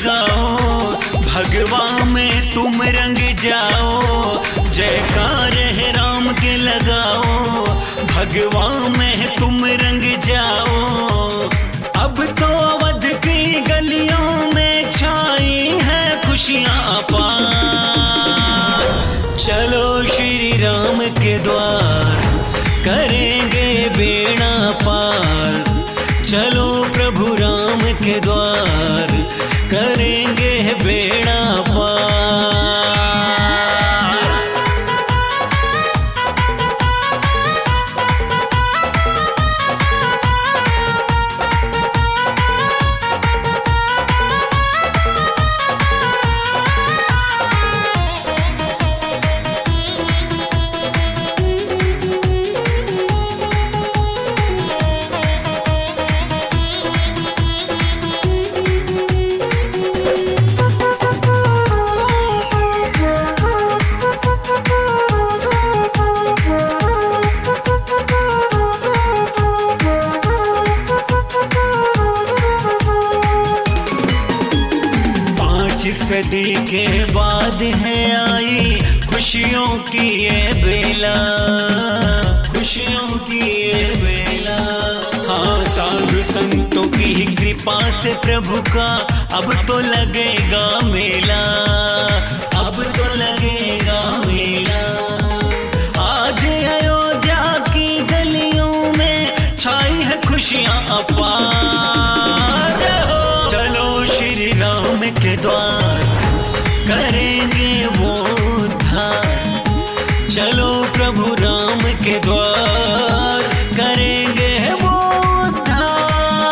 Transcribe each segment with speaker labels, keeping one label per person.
Speaker 1: लगाओ, भगवा में तुम रंग जाओ, जयकार है राम के लगाओ, भगवा में तुम रंग जाओ। अब तो अवध की गलियों में छाई है खुशियां अपार। चलो श्री राम के द्वार करेंगे बेड़ा पार, चलो प्रभु राम के द्वार करेंगे बेड़ा पार। सदी के बाद है आई खुशियों की ये बेला, खुशियों की ये बेला। हाँ, साधु संतों की कृपा से प्रभु का अब तो लगेगा मेला, अब तो लगेगा मेला। आज अयोध्या की गलियों में छाई है खुशियां अपार। चलो श्री राम के द्वार करेंगे वो उद्धार, चलो प्रभु राम के द्वार करेंगे वो उद्धार।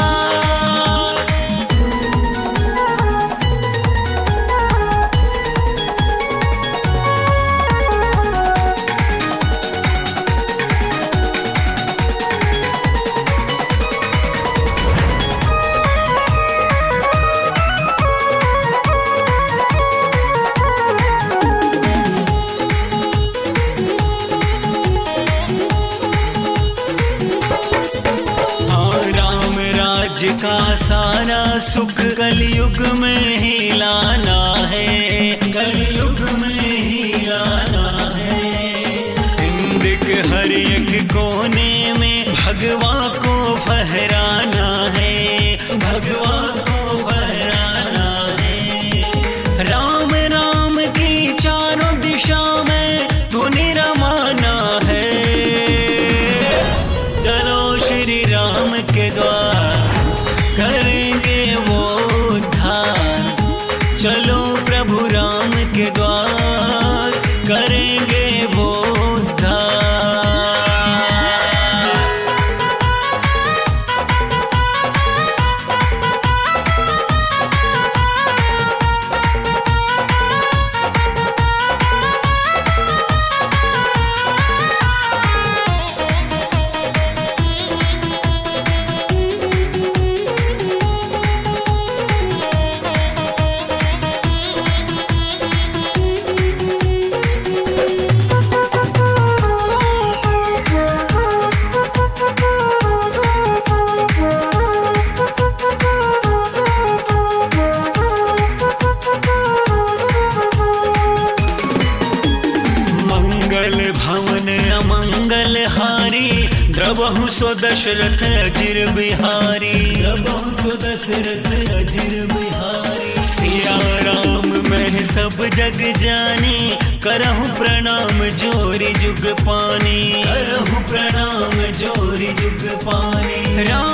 Speaker 1: का सारा सुख कलयुग में ही लाना है, कलयुग में ही लाना है। हिंद के हर एक कोने में भगवा को फहराना है, भगवा को फहराना है। राम राम की चारों दिशा में धुनि रमाना है। चलो श्री राम के द्वार करेंगे वो उद्धार, चलो प्रभु राम के द्वार करेंगे वो उद्धार। द्रवहु सो दशरथ अजिर बिहारी, द्रवहु सो दशरथ अजिर बिहारी। सिया राम मैं सब जग जानी, करहु प्रणाम जोरी जुग पानी, करहु प्रणाम जोरी जुग पानी। राम